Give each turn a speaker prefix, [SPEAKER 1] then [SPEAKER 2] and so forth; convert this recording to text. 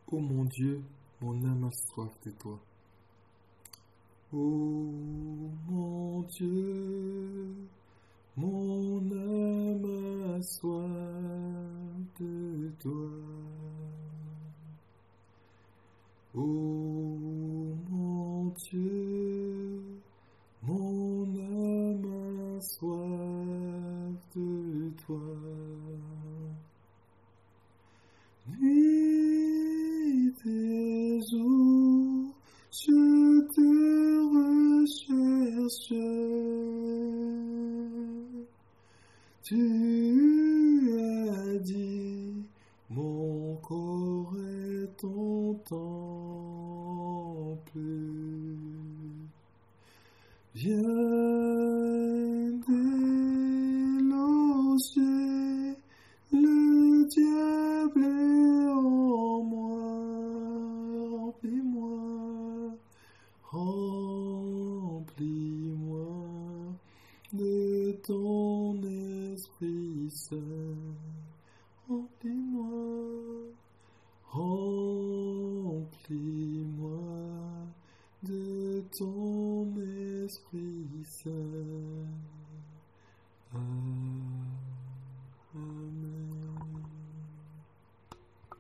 [SPEAKER 1] Ô mon Dieu, mon âme a soif de toi. Ô mon Dieu, mon âme a soif de toi. Ô mon Dieu, mon âme a soif de toi. Nuit et jour, je te recherche. Tu as dit, mon corps est ton temple. Viens déloger le diable est en moi. Remplis-moi de ton Esprit Saint. Remplis-moi de ton Esprit Saint. Amen.